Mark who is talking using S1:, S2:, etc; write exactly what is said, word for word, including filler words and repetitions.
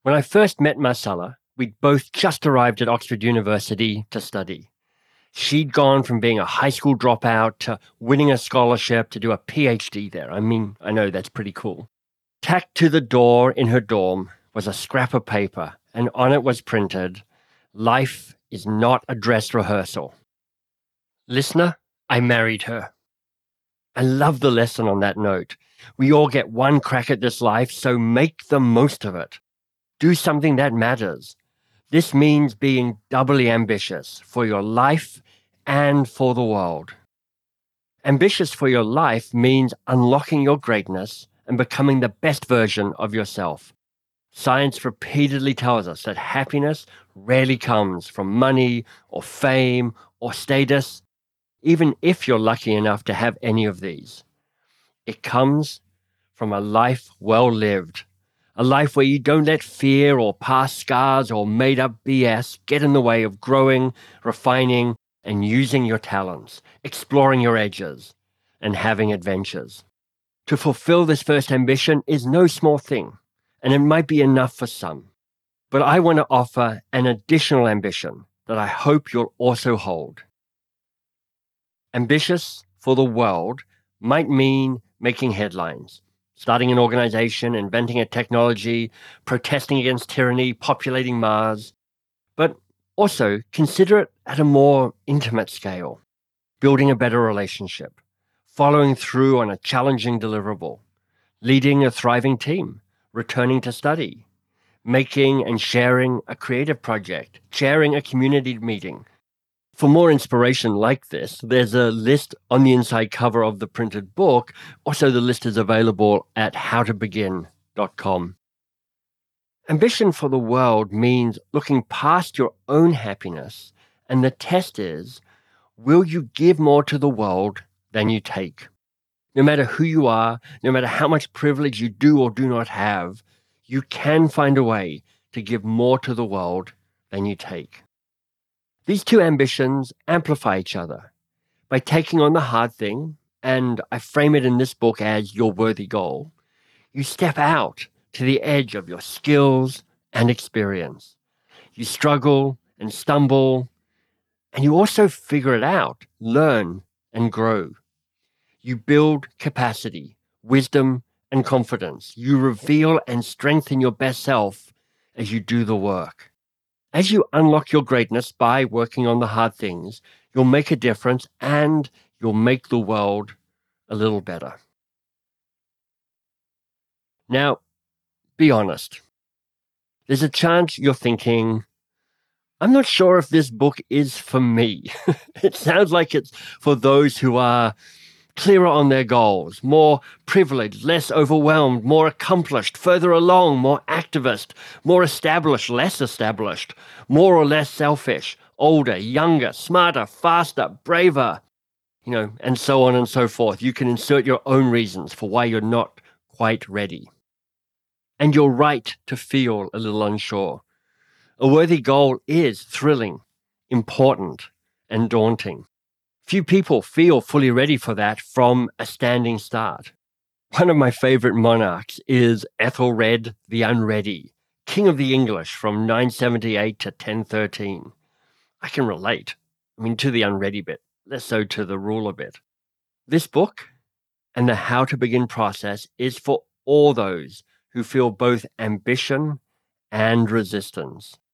S1: When I first met Marcella, we'd both just arrived at Oxford University to study. She'd gone from being a high school dropout to winning a scholarship to do a PhD there. I mean, I know that's pretty cool. Tacked to the door in her dorm was a scrap of paper, and on it was printed, "Life is not a dress rehearsal." Listener, I married her. I love the lesson on that note. We all get one crack at this life, so make the most of it. Do something that matters. This means being doubly ambitious for your life and for the world. Ambitious for your life means unlocking your greatness and becoming the best version of yourself. Science repeatedly tells us that happiness rarely comes from money or fame or status, even if you're lucky enough to have any of these. It comes from a life well lived. A life where you don't let fear or past scars or made-up B S get in the way of growing, refining, and using your talents, exploring your edges, and having adventures. To fulfill this first ambition is no small thing, and it might be enough for some. But I want to offer an additional ambition that I hope you'll also hold. Ambitious for the world might mean making headlines. Starting an organization, inventing a technology, protesting against tyranny, populating Mars. But also consider it at a more intimate scale. Building a better relationship, following through on a challenging deliverable, leading a thriving team, returning to study, making and sharing a creative project, chairing a community meeting. For more inspiration like this, there's a list on the inside cover of the printed book. Also, the list is available at how to begin dot com. Ambition for the world means looking past your own happiness, and the test is, will you give more to the world than you take? No matter who you are, no matter how much privilege you do or do not have, you can find a way to give more to the world than you take. These two ambitions amplify each other. By taking on the hard thing, and I frame it in this book as your worthy goal, you step out to the edge of your skills and experience. You struggle and stumble, and you also figure it out, learn, and grow. You build capacity, wisdom, and confidence. You reveal and strengthen your best self as you do the work. As you unlock your greatness by working on the hard things, you'll make a difference and you'll make the world a little better. Now, be honest. There's a chance you're thinking, I'm not sure if this book is for me. It sounds like it's for those who are clearer on their goals, more privileged, less overwhelmed, more accomplished, further along, more activist, more established, less established, more or less selfish, older, younger, smarter, faster, braver, you know, and so on and so forth. You can insert your own reasons for why you're not quite ready. And you're right to feel a little unsure. A worthy goal is thrilling, important, and daunting. Few people feel fully ready for that from a standing start. One of my favorite monarchs is Ethelred the Unready, King of the English from nine seventy-eight to ten thirteen. I can relate. I mean, to the unready bit, less so to the ruler bit. This book and the How to Begin process is for all those who feel both ambition and resistance.